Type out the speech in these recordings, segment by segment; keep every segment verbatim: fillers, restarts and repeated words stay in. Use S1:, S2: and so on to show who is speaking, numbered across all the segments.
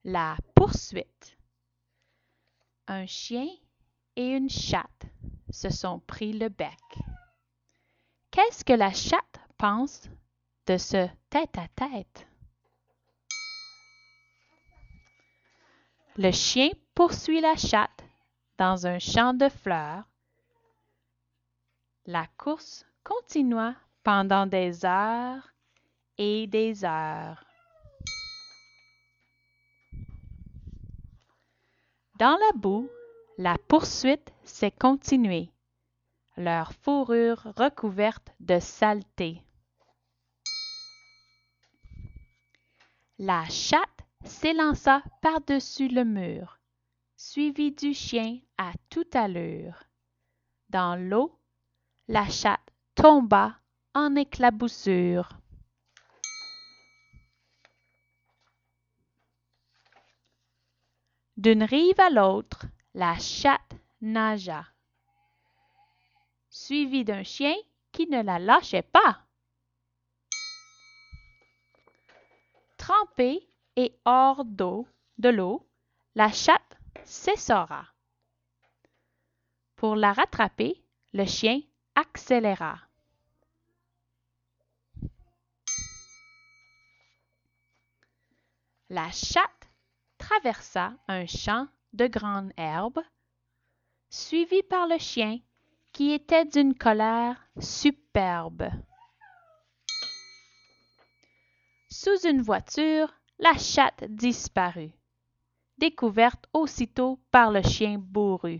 S1: La poursuite. Un chien et une chatte se sont pris le bec. Qu'est-ce que la chatte pense de ce tête-à-tête? Le chien poursuit la chatte dans un champ de fleurs. La course continua pendant des heures et des heures. Dans la boue, la poursuite s'est continuée, leur fourrure recouverte de saleté. La chatte s'élança par-dessus le mur, suivie du chien à toute allure. Dans l'eau, la chatte tomba en éclaboussure. D'une rive à l'autre, la chatte nagea, suivie d'un chien qui ne la lâchait pas. Trempée et hors d'eau, de l'eau, la chatte s'essorra. Pour la rattraper, le chien accéléra. La chatte traversa un champ de grandes herbes, suivie par le chien qui était d'une colère superbe. Sous une voiture, la chatte disparut, découverte aussitôt par le chien bourru.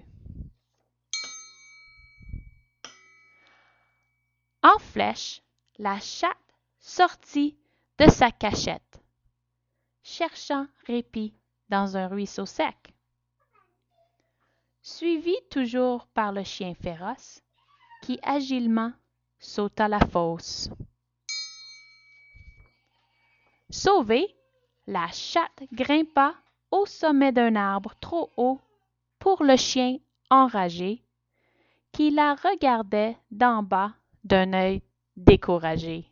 S1: En flèche, la chatte sortit de sa cachette, cherchant répit dans un ruisseau sec. Suivie toujours par le chien féroce, qui agilement sauta la fosse. Sauvée, la chatte grimpa au sommet d'un arbre trop haut pour le chien enragé, qui la regardait d'en bas d'un œil découragé.